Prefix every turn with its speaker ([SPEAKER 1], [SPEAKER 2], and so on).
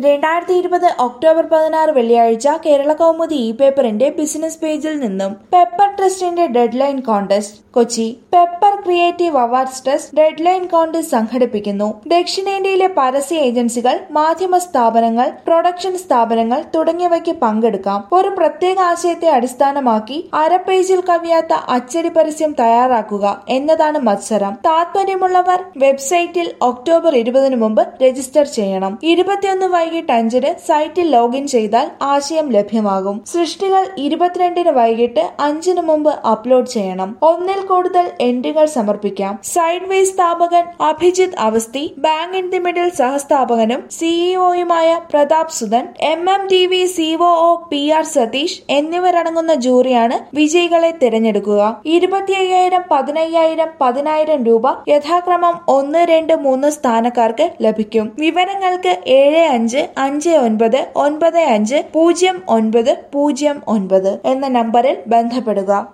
[SPEAKER 1] 2020 October 16 വെള്ളിയാഴ്ച Kerala Kaumudi E പേപ്പറിന്റെ business പേജിൽ നിന്നും പെപ്പർ ട്രസ്റ്റിന്റെ deadline contest Kochi. Pepper creative awards trust deadline contest സംഘടിപ്പിക്കുന്നു. ദക്ഷിണേന്ത്യയിലെ പരസ്യ ഏജൻസികൾ, മാധ്യമ സ്ഥാപനങ്ങൾ, പ്രൊഡക്ഷൻ സ്ഥാപനങ്ങൾ തുടങ്ങിയവയ്ക്ക് പങ്കെടുക്കാം. ഒരു പ്രത്യേക ആശയത്തെ അടിസ്ഥാനമാക്കി അര പേജിൽ കവിയാത്ത അച്ചടി പരസ്യം തയ്യാറാക്കുക എന്നതാണ് മത്സരം. താൽപര്യമുള്ളവർ വെബ്സൈറ്റിൽ ഒക്ടോബർ 20 മുമ്പ് രജിസ്റ്റർ ചെയ്യണം. 21 വൈകിട്ട് 5 സൈറ്റിൽ ലോഗിൻ ചെയ്താൽ ആശയം ലഭ്യമാകും. സൃഷ്ടികൾ 22 വൈകിട്ട് 5 മുമ്പ് അപ്ലോഡ് ചെയ്യണം. ഒന്നിൽ കൂടുതൽ എൻട്രികൾ സമർപ്പിക്കാം. സൈഡ് വേസ് സ്ഥാപകൻ Abhijith Avasthi, bank in the middle സഹസ്ഥാപകനും സിഇഒയുമായ Pratap Sudhan, MMTV COO PR Satheesh എന്നിവരടങ്ങുന്ന ജൂറിയാണ് വിജയികളെ തിരഞ്ഞെടുക്കുക. 25,000, 15,000, 10,000 രൂപ യഥാക്രമം 1, 2, 3 സ്ഥാനക്കാർക്ക് ലഭിക്കും. വിവരങ്ങൾക്ക് 7559950909 എന്ന നമ്പറിൽ ബന്ധപ്പെടുക.